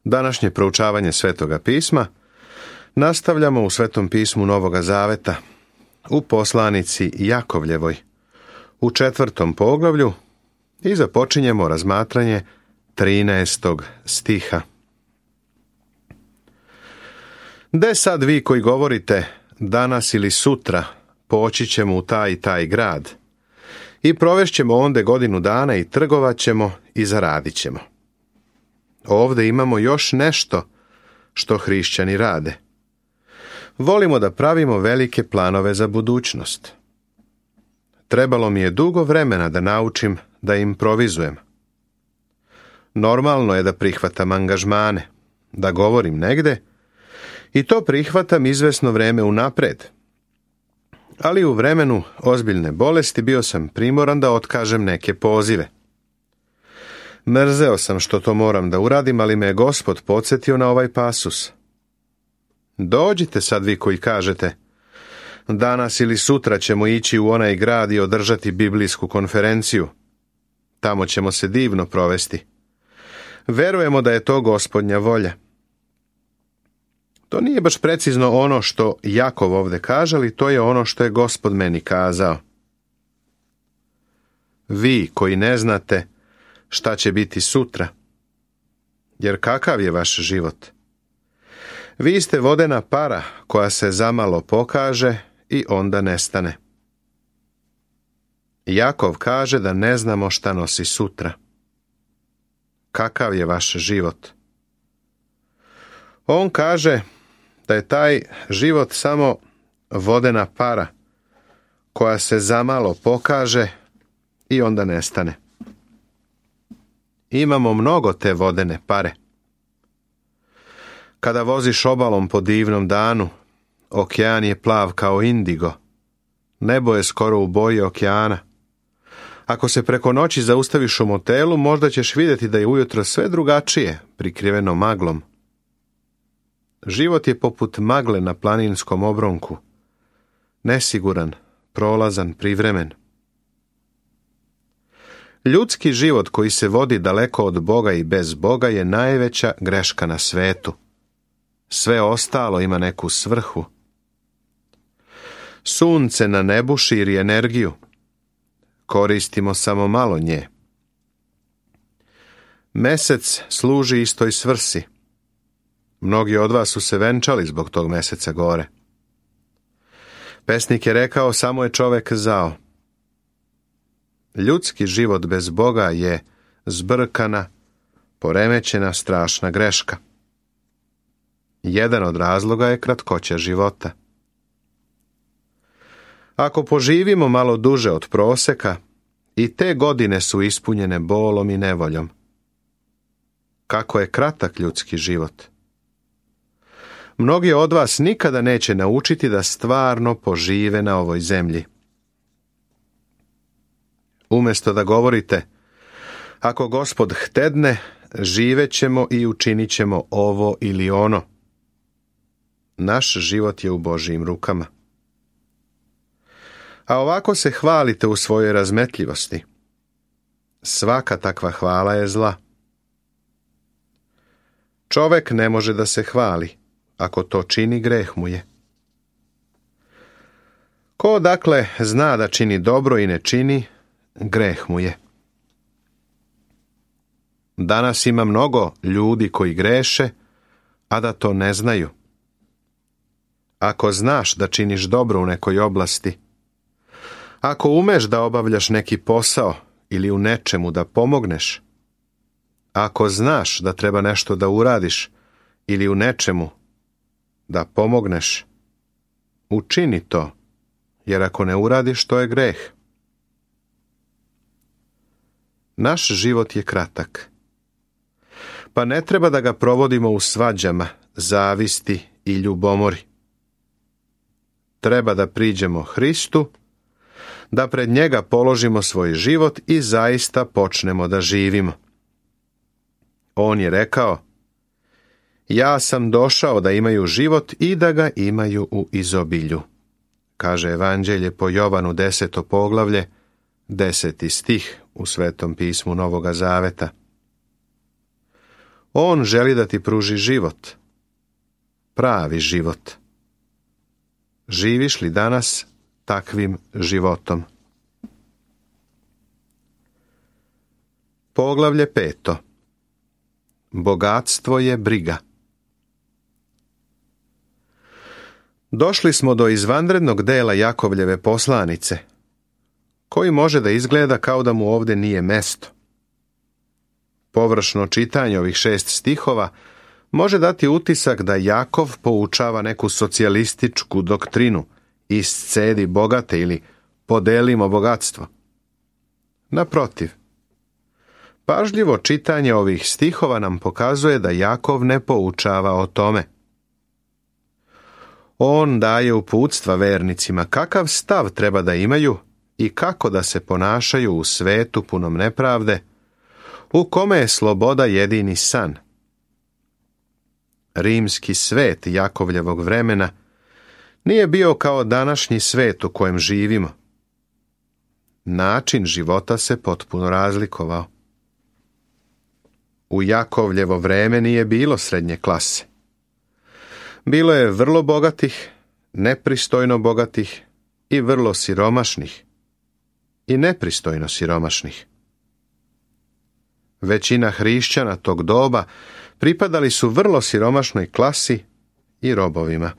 Današnje proučavanje Svetoga pisma nastavljamo u Svetom pismu Novoga Zaveta, u poslanici Jakovljevoj, u 4. poglavlju i započinjemo razmatranje 13. stiha. De sad vi koji govorite, danas ili sutra poći ćemo u taj i taj grad i provešćemo onde godinu dana i trgovat ćemo i zaradit ćemo. Ovde imamo još nešto što hrišćani rade. Volimo da pravimo velike planove za budućnost. Trebalo mi je dugo vremena da naučim da improvizujem. Normalno je da prihvatam angažmane, da govorim negde i to prihvatam izvesno vreme unapred. Ali u vremenu ozbiljne bolesti bio sam primoran da otkažem neke pozive. Mrzeo sam što to moram da uradim, ali me je Gospod podsjetio na ovaj pasus. Dođite sad vi koji kažete, danas ili sutra ćemo ići u onaj grad i održati biblijsku konferenciju. Tamo ćemo se divno provesti. Verujemo da je to Gospodnja volja. To nije baš precizno ono što Jakov ovde kaže, ali to je ono što je Gospod meni kazao. Vi koji ne znate šta će biti sutra, jer kakav je vaš život? Vi ste vodena para koja se zamalo pokaže i onda nestane. Jakov kaže da ne znamo šta nosi sutra. Kakav je vaš život? On kaže da je taj život samo vodena para koja se zamalo pokaže i onda nestane. Imamo mnogo te vodene pare. Kada voziš obalom po divnom danu, okean je plav kao indigo. Nebo je skoro u boji okeana. Ako se preko noći zaustaviš u motelu, možda ćeš vidjeti da je ujutro sve drugačije, prikriveno maglom. Život je poput magle na planinskom obronku. Nesiguran, prolazan, privremen. Ljudski život koji se vodi daleko od Boga i bez Boga je najveća greška na svetu. Sve ostalo ima neku svrhu. Sunce na nebu širi energiju. Koristimo samo malo nje. Mesec služi istoj svrsi. Mnogi od vas su se venčali zbog tog meseca gore. Pesnik je rekao, samo je čovek zao. Ljudski život bez Boga je zbrkana, poremećena, strašna greška. Jedan od razloga je kratkoća života. Ako poživimo malo duže od proseka, i te godine su ispunjene bolom i nevoljom. Kako je kratak ljudski život. Mnogi od vas nikada neće naučiti da stvarno požive na ovoj zemlji. Umjesto da govorite, ako Gospod htedne, živećemo i učinit ćemo ovo ili ono. Naš život je u Božijim rukama. A ovako se hvalite u svojoj razmetljivosti. Svaka takva hvala je zla. Čovek ne može da se hvali. Ako to čini, greh mu je. Ko dakle zna da čini dobro i ne čini, greh mu je. Danas ima mnogo ljudi koji greše, a da to ne znaju. Ako znaš da činiš dobro u nekoj oblasti, ako umeš da obavljaš neki posao ili u nečemu da pomogneš, ako znaš da treba nešto da uradiš ili u nečemu da pomogneš, učini to, jer ako ne uradiš, to je greh. Naš život je kratak, pa ne treba da ga provodimo u svađama, zavisti i ljubomori. Treba da priđemo Hristu, da pred njega položimo svoj život i zaista počnemo da živimo. On je rekao, ja sam došao da imaju život i da ga imaju u izobilju. Kaže Evanđelje po Jovanu 10. poglavlje, 10. stih u Svetom pismu Novoga Zaveta. On želi da ti pruži život, pravi život. Živiš li danas takvim životom? Poglavlje 5. Bogatstvo je briga. Došli smo do izvanrednog dela Jakovljeve poslanice, koji može da izgleda kao da mu ovdje nije mesto. Površno čitanje ovih 6 stihova može dati utisak da Jakov poučava neku socijalističku doktrinu, iscedi bogate ili podelimo bogatstvo. Naprotiv, pažljivo čitanje ovih stihova nam pokazuje da Jakov ne poučava o tome. On daje uputstva vernicima kakav stav treba da imaju i kako da se ponašaju u svetu punom nepravde, u kome je sloboda jedini san. Rimski svet Jakovljevog vremena nije bio kao današnji svet u kojem živimo. Način života se potpuno razlikovao. U Jakovljevo vreme nije bilo srednje klase. Bilo je vrlo bogatih, nepristojno bogatih i vrlo siromašnih i nepristojno siromašnih. Većina hrišćana tog doba pripadali su vrlo siromašnoj klasi i robovima.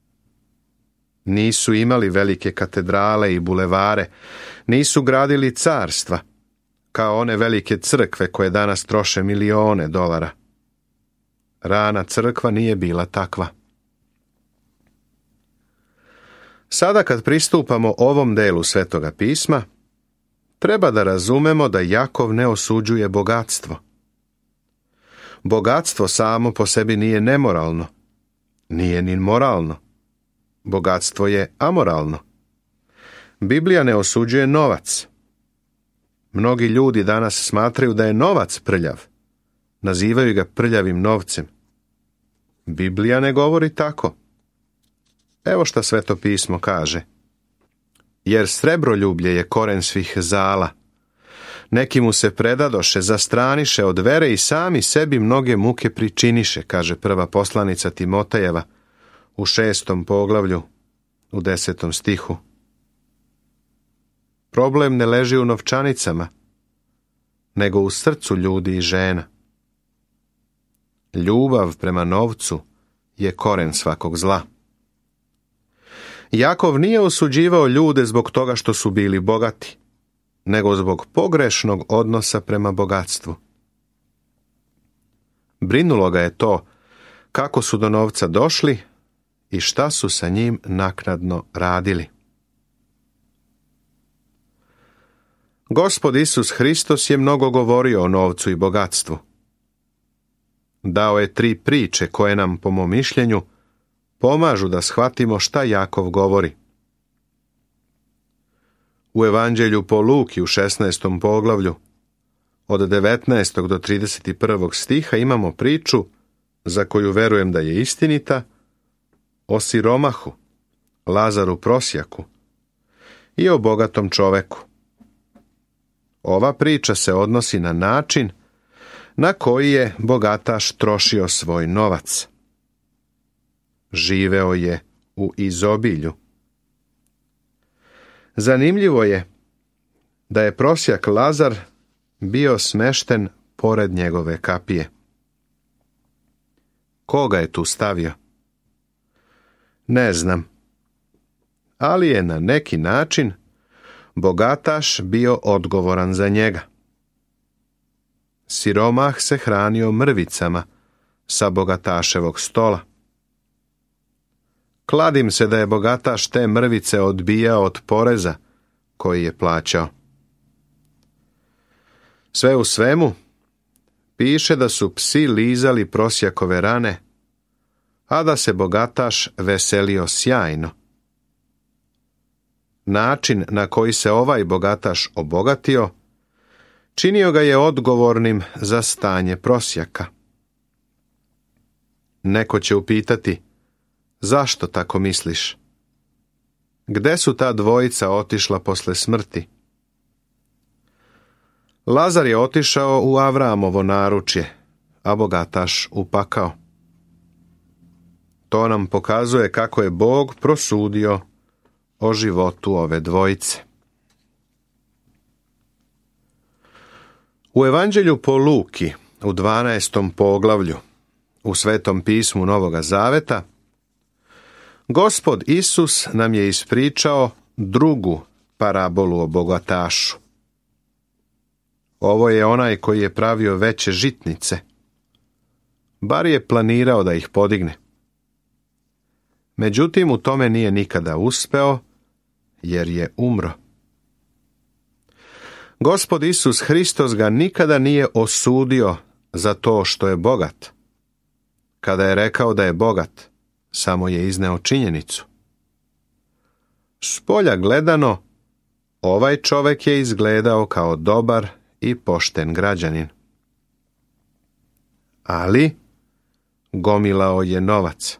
Nisu imali velike katedrale i bulevare, nisu gradili carstva, kao one velike crkve koje danas troše milione dolara. Rana crkva nije bila takva. Sada kad pristupamo ovom delu Svetoga pisma, treba da razumemo da Jakov ne osuđuje bogatstvo. Bogatstvo samo po sebi nije nemoralno, nije ni moralno. Bogatstvo je amoralno. Biblija ne osuđuje novac. Mnogi ljudi danas smatraju da je novac prljav. Nazivaju ga prljavim novcem. Biblija ne govori tako. Evo šta Sveto pismo kaže. Jer srebroljublje je koren svih zala. Neki mu se predadoše, zastraniše od vere i sami sebi mnoge muke pričiniše, kaže prva poslanica Timotejeva u 6. poglavlju u 10. stihu. Problem ne leži u novčanicama, nego u srcu ljudi i žena. Ljubav prema novcu je koren svakog zla. Jakov nije osuđivao ljude zbog toga što su bili bogati, nego zbog pogrešnog odnosa prema bogatstvu. Brinulo ga je to kako su do novca došli i šta su sa njim naknadno radili. Gospod Isus Hristos je mnogo govorio o novcu i bogatstvu. Dao je 3 priče koje nam, po mom mišljenju, pomažu da shvatimo šta Jakov govori. U Evanđelju po Luki u 16. poglavlju od 19. do 31. stiha imamo priču, za koju verujem da je istinita, o siromahu, Lazaru prosjaku i o bogatom čoveku. Ova priča se odnosi na način na koji je bogataš trošio svoj novac. Živeo je u izobilju. Zanimljivo je da je prosjak Lazar bio smešten pored njegove kapije. Ko ga je tu stavio? Ne znam, ali je na neki način bogataš bio odgovoran za njega. Siromah se hranio mrvicama sa bogataševog stola. Kladim se da je bogataš te mrvice odbijao od poreza koji je plaćao. Sve u svemu, piše da su psi lizali prosjakove rane, a da se bogataš veselio sjajno. Način na koji se ovaj bogataš obogatio, činio ga je odgovornim za stanje prosjaka. Neko će upitati, zašto tako misliš? Gde su ta dvojica otišla posle smrti? Lazar je otišao u Avramovo naručje, a bogataš u pakao. To nam pokazuje kako je Bog prosudio o životu ove dvojice. U Evanđelju po Luki, u 12. poglavlju, u Svetom pismu Novoga Zaveta, Gospod Isus nam je ispričao drugu parabolu o bogatašu. Ovo je onaj koji je pravio veće žitnice. Bar je planirao da ih podigne. Međutim, u tome nije nikada uspeo, jer je umro. Gospod Isus Hristos ga nikada nije osudio za to što je bogat. Kada je rekao da je bogat, samo je izneo činjenicu. Spolja gledano, ovaj čovjek je izgledao kao dobar i pošten građanin. Ali gomilao je novac.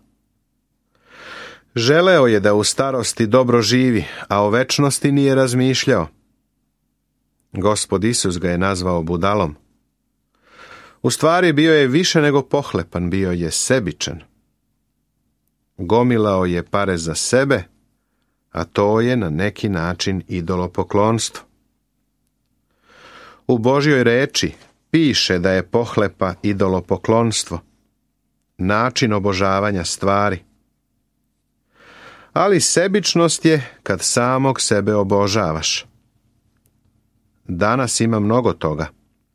Želeo je da u starosti dobro živi, a o večnosti nije razmišljao. Gospod Isus ga je nazvao budalom. U stvari bio je više nego pohlepan, bio je sebičan. Gomilao je pare za sebe, a to je na neki način idolopoklonstvo. U Božjoj reči piše da je pohlepa idolopoklonstvo, način obožavanja stvari. Ali sebičnost je kad samog sebe obožavaš. Danas ima mnogo toga.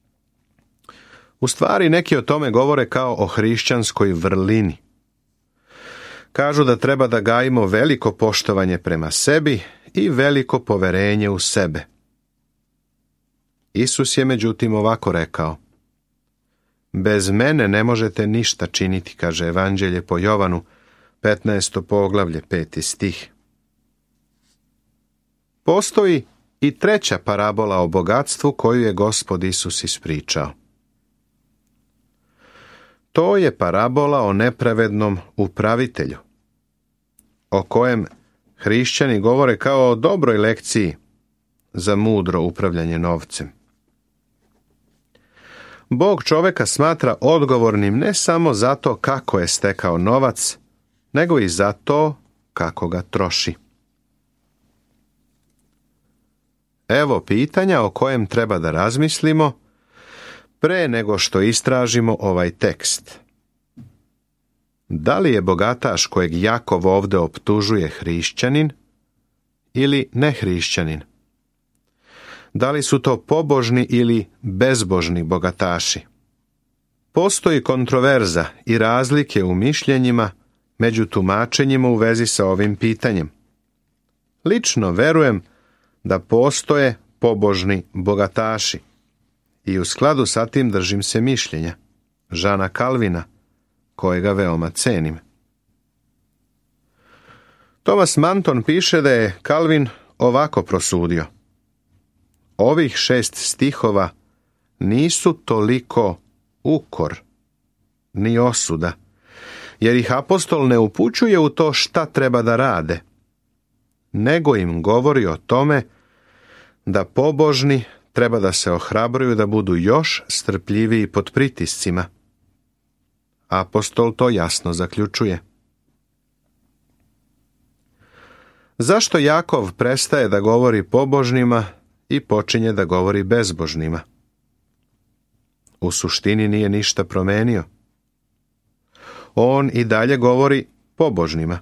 U stvari neki o tome govore kao o hrišćanskoj vrlini. Kažu da treba da gajimo veliko poštovanje prema sebi i veliko poverenje u sebe. Isus je međutim ovako rekao: bez mene ne možete ništa činiti, kaže Evanđelje po Jovanu, 15. poglavlje, 5. stih. Postoji i treća parabola o bogatstvu koju je Gospod Isus ispričao. To je parabola o nepravednom upravitelju, o kojem hrišćani govore kao o dobroj lekciji za mudro upravljanje novcem. Bog čovjeka smatra odgovornim ne samo zato kako je stekao novac, nego i zato kako ga troši. Evo pitanja o kojem treba da razmislimo pre nego što istražimo ovaj tekst. Da li je bogataš kojeg Jakov ovdje optužuje hrišćanin ili nehrišćanin? Da li su to pobožni ili bezbožni bogataši? Postoji kontroverza i razlike u mišljenjima među tumačenjima u vezi sa ovim pitanjem. Lično verujem da postoje pobožni bogataši i u skladu sa tim držim se mišljenja Žana Kalvina, kojega veoma cenim. Thomas Manton piše da je Kalvin ovako prosudio: ovih 6 stihova nisu toliko ukor ni osuda, jer ih apostol ne upućuje u to šta treba da rade, nego im govori o tome da pobožni treba da se ohrabruju da budu još strpljiviji pod pritiscima. Apostol to jasno zaključuje. Zašto Jakov prestaje da govori pobožnima i počinje da govori bezbožnima? U suštini nije ništa promenio. On i dalje govori pobožnima.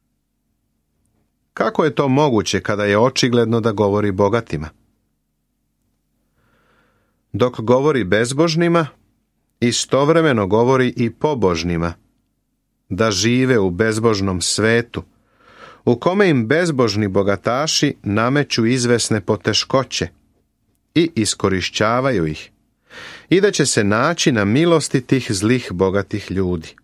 Kako je to moguće kada je očigledno da govori bogatima? Dok govori bezbožnima, istovremeno govori i pobožnima da žive u bezbožnom svetu, u kome im bezbožni bogataši nameću izvesne poteškoće i iskorišćavaju ih, i da će se naći na milosti tih zlih bogatih ljudi.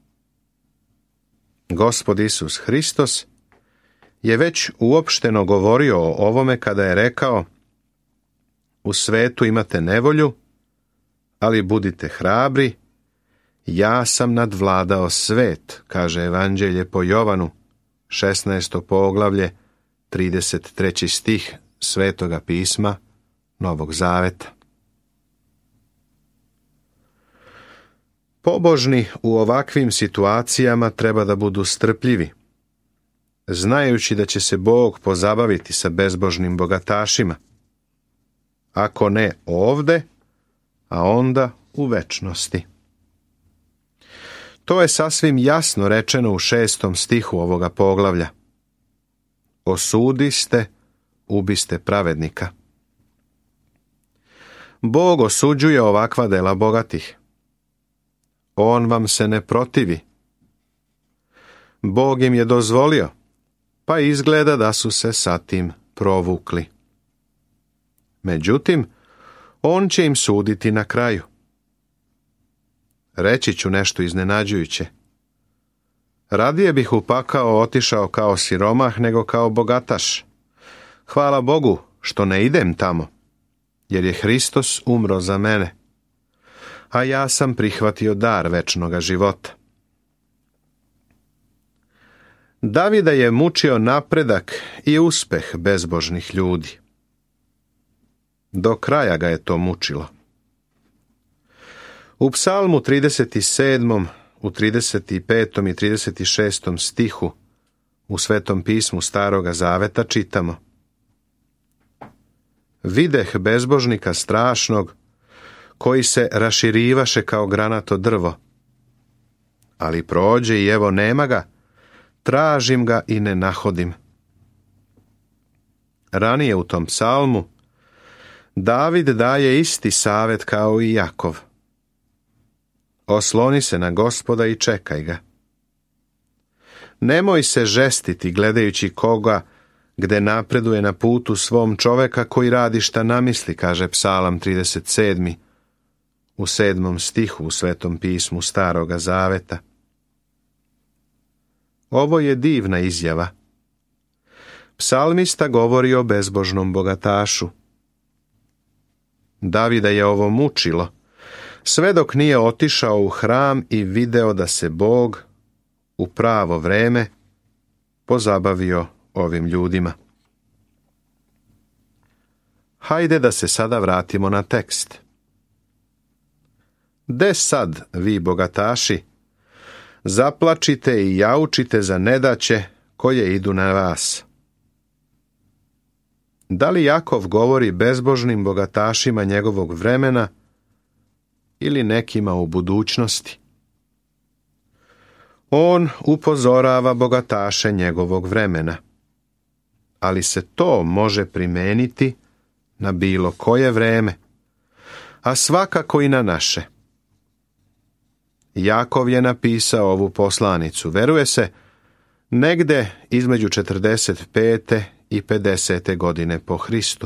Gospod Isus Hristos je već uopšteno govorio o ovome kada je rekao: u svetu imate nevolju, ali budite hrabri, ja sam nadvladao svet, kaže Evanđelje po Jovanu, 16. poglavlje, 33. stih Svetoga pisma Novog Zaveta. Pobožni u ovakvim situacijama treba da budu strpljivi, znajući da će se Bog pozabaviti sa bezbožnim bogatašima. Ako ne ovde, a onda u večnosti. To je sasvim jasno rečeno u 6. stihu ovoga poglavlja. Osudiste, ubiste pravednika. Bog osuđuje ovakva dela bogatih. On vam se ne protivi. Bog im je dozvolio, pa izgleda da su se sa tim provukli. Međutim, on će im suditi na kraju. Reći ću nešto iznenađujuće. Radije bih u pakao otišao kao siromah nego kao bogataš. Hvala Bogu što ne idem tamo, jer je Hristos umro za mene, a ja sam prihvatio dar večnoga života. Davida je mučio napredak i uspeh bezbožnih ljudi. Do kraja ga je to mučilo. U Psalmu 37, u 35. i 36. stihu u Svetom pismu Staroga Zaveta čitamo: Videh bezbožnika strašnog, koji se raširivaše kao granato drvo. Ali prođe i evo nema ga, tražim ga i ne nahodim. Ranije u tom psalmu David daje isti savet kao i Jakov. Osloni se na Gospoda i čekaj ga. Nemoj se žestiti gledajući koga gde napreduje na putu svom čoveka koji radi šta namisli, kaže Psalam 37. u 7. stihu u Svetom pismu Staroga Zaveta. Ovo je divna izjava. Psalmista govori o bezbožnom bogatašu. Davida je ovo mučilo, sve dok nije otišao u hram i video da se Bog u pravo vreme pozabavio ovim ljudima. Hajde da se sada vratimo na tekst. De sad, vi bogataši, zaplačite i jaučite za nedaće koje idu na vas. Da li Jakov govori bezbožnim bogatašima njegovog vremena ili nekima u budućnosti? On upozorava bogataše njegovog vremena, ali se to može primeniti na bilo koje vreme, a svakako i na naše. Jakov je napisao ovu poslanicu, veruje se, negde između 45. i 50. godine po Hristu.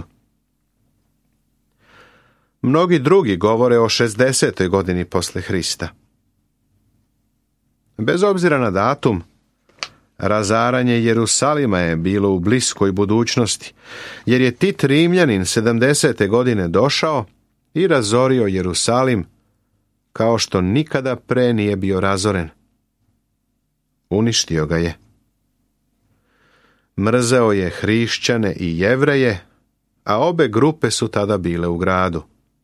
Mnogi drugi govore o 60. godini posle Hrista. Bez obzira na datum, razaranje Jerusalima je bilo u bliskoj budućnosti, jer je Tit Rimljanin 70. godine došao i razorio Jerusalim kao što nikada pre nije bio razoren. Uništio ga je. Mrzeo je hrišćane i Jevreje, a obe grupe su tada bile u gradu.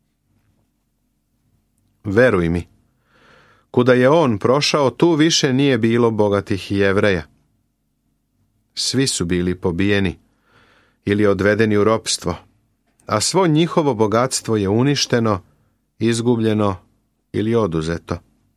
Veruj mi, kuda je on prošao, tu više nije bilo bogatih Jevreja. Svi su bili pobijeni ili odvedeni u ropstvo, a svo njihovo bogatstvo je uništeno, izgubljeno ili oduzeto.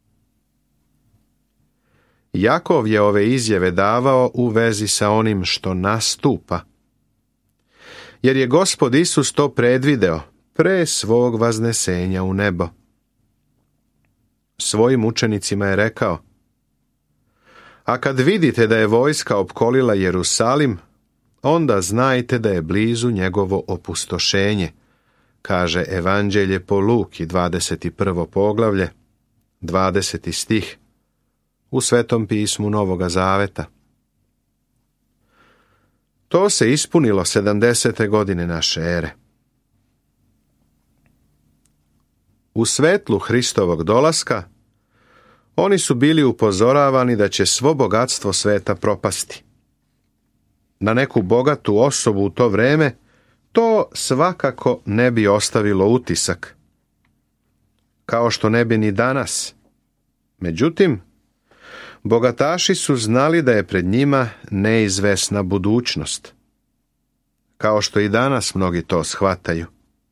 Jakov je ove izjave davao u vezi sa onim što nastupa, jer je Gospod Isus to predvideo pre svog vaznesenja u nebo. Svojim učenicima je rekao: A kad vidite da je vojska opkolila Jerusalim, onda znajte da je blizu njegovo opustošenje, kaže Evanđelje po Luki 21. poglavlje, 20. stih u Svetom pismu Novoga Zaveta. To se ispunilo 70. godine naše ere. U svetlu Hristovog dolaska oni su bili upozoravani da će svo bogatstvo sveta propasti. Na neku bogatu osobu u to vreme to svakako ne bi ostavilo utisak, kao što ne bi ni danas, Međutim, bogataši su znali da je pred njima neizvesna budućnost, kao što i danas mnogi to shvataju.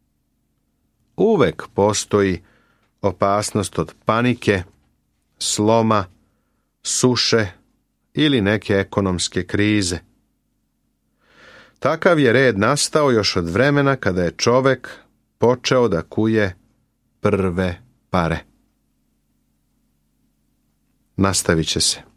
Uvek postoji opasnost od panike, sloma, suše ili neke ekonomske krize. Takav je red nastao još od vremena kada je čovek počeo da kuje prve pare. Nastavit će se.